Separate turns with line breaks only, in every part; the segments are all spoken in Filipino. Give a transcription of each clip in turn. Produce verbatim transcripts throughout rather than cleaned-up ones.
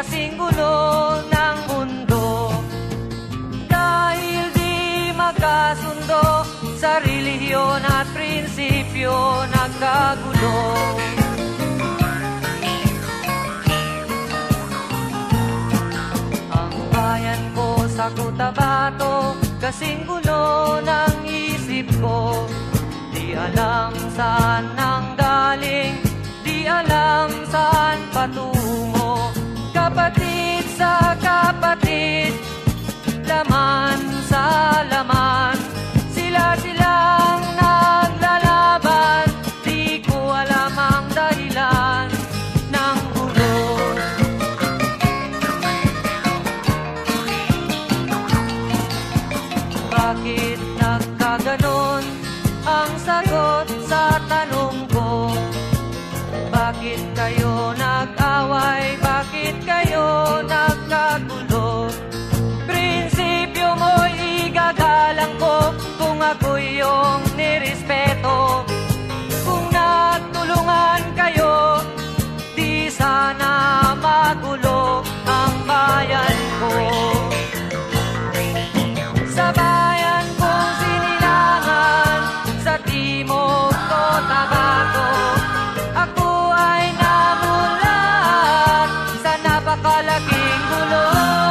kasing gulo ng mundo. Dahil di magkasundo sa relihiyon at prinsipyo, nagkagulo. Ang bayan ko sa Cotabato, kasing gulo ng isip ko. Di alam saan nang galing, di alam saan patungo. Kapatid sa kapatid, laman sa laman, sila-silang naglalaban. Di ko alam ang dahilan ng gulo. Bakit nagkaganon ang sagot sa tanong ko? Bakit kayo nag-away? Bakit kayo nagkagulo? Prinsipyo mo'y igagalang ko kung ako'y iyong nirespeto. Kung nagtulungan kayo, di sana magulo ang bayan ko. Sa bayan kong sinilangan, sa Timog Cotabato, ako ay namulat sa napakalaking gulo.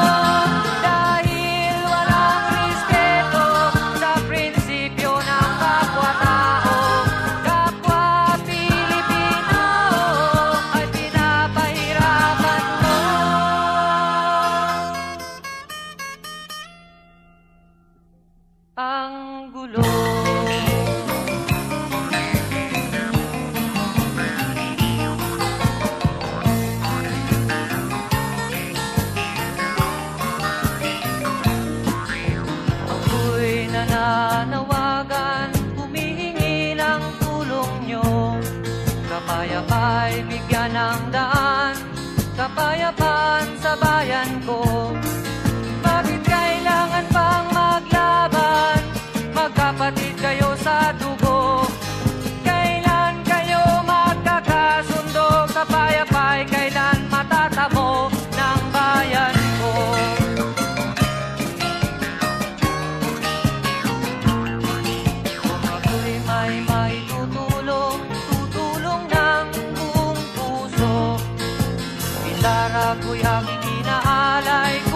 Dahil walang respeto sa prinsipyo ng kapwa-tao, kapwa Pilipino ay pinapahirapan mo. Ang gulo. Ako'y nananawagan, humihingi ng tulong nyo. Kapayapa'y bigyan ng daan, kapayapaan sa bayan ko. Bakit kailangan pang maglaban? Magkapatid kayo sa dugo. Kailan kayo magkakasundo? Kapayapa'y kailan matatamo ng bayan ko? Kung ako'y may maitutulong, tutulong ng buong puso. Gitara ko'y aking inaalay,